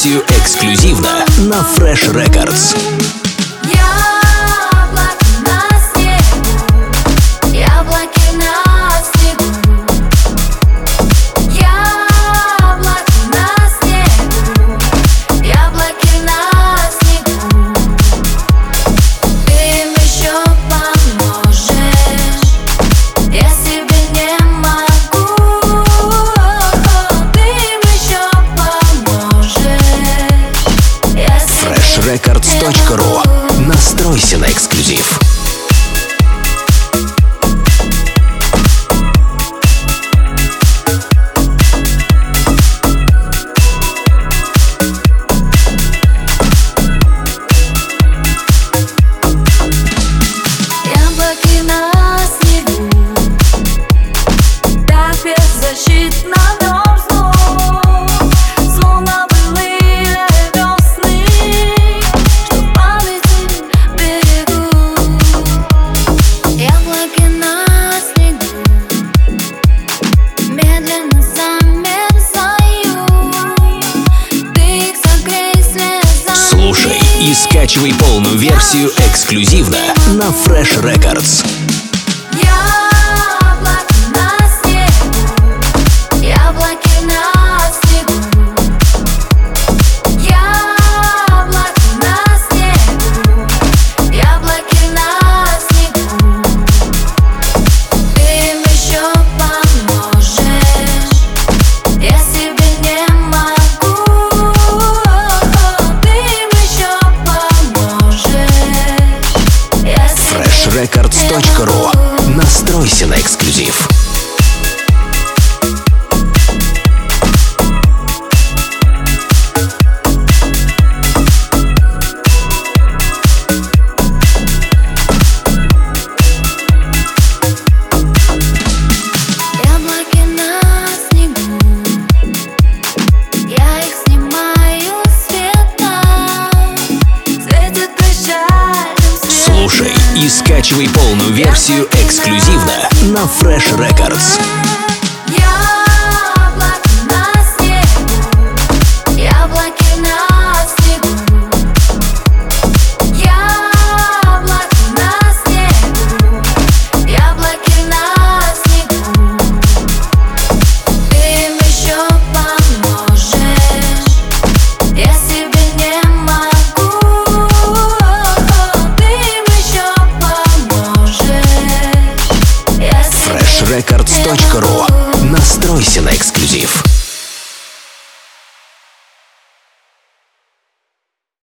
версию эксклюзивно на Fresh Records. Records.ru. Настройся на эксклюзив. Яблоки на снегу, так беззащитно мерзнут, словно былые весны, что в памяти берегу. Яблоки на снегу медленно замерзают, ты их согрей слезами. Слушай и скачивай полную версию эксклюзивно на Fresh Records. Records.ru. Настройся на эксклюзив. Яблоки на снегу, я их снимаю с цвета, светит прощальным светом. Слушай и скачивай полную версию эксклюзивно на Fresh Records. Records.ru. Настройся на эксклюзив.